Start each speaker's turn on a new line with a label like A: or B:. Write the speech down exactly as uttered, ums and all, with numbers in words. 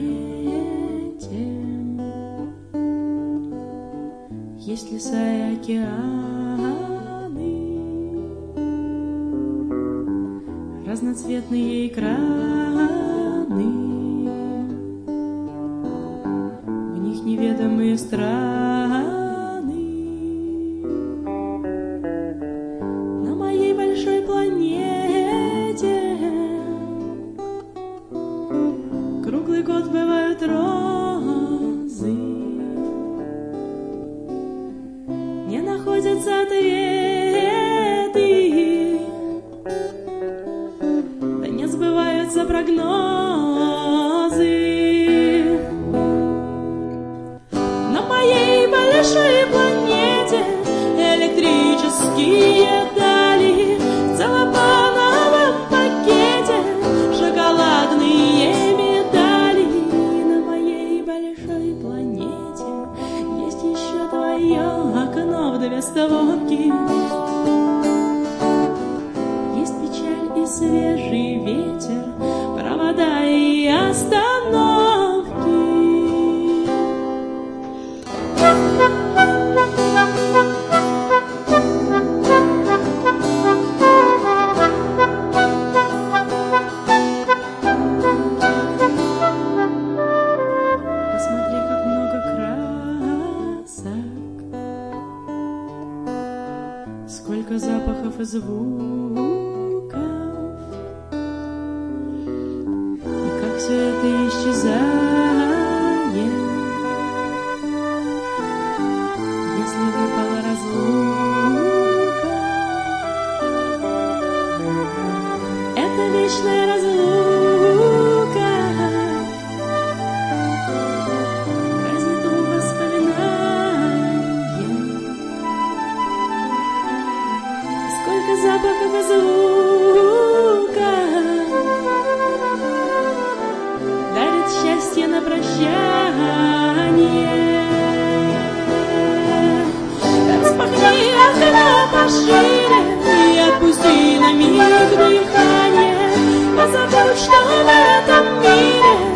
A: планете есть леса и океаны, разноцветные экраны, в них неведомые страны. На моей большой планете круглый год бывают розы, не находятся ответы, да не сбываются прогнозы. На моей большой планете электрические дали в целлофановом пакете, шоколадные медали. На моей большой планете есть еще твое окно в две створки, есть печаль и свежий ветер, провода и остановки. Посмотри, как много красок, сколько запахов и звуков, и как все это исчезает, если выпала разлука. Это вечная разлука празднует ум воспоминаний. Сколько запахов и звуков дарит счастье на прощание. Распахни окно пошире и отпусти на миг дыхание. Позабудь, что в этом мире